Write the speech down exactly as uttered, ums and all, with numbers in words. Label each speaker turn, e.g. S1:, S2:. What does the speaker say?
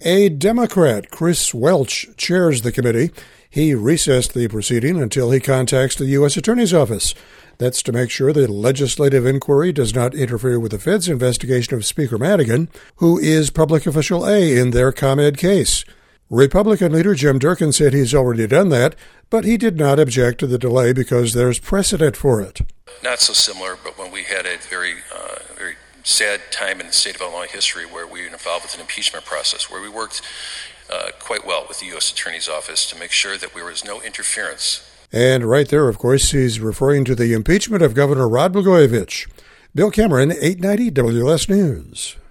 S1: A Democrat, Chris Welch, chairs the committee. He recessed the proceeding until he contacts the U S Attorney's Office. That's to make sure the legislative inquiry does not interfere with the Fed's investigation of Speaker Madigan, who is public official A in their ComEd case. Republican leader Jim Durkin said he's already done that, but he did not object to the delay because there's precedent for it.
S2: Not so similar, but when we had a very, uh, very sad time in the state of Illinois history where we were involved with an impeachment process, where we worked uh, quite well with the U S Attorney's Office to make sure that there was no interference.
S1: And right there, of course, he's referring to the impeachment of Governor Rod Blagojevich. Bill Cameron, eight ninety W L S News.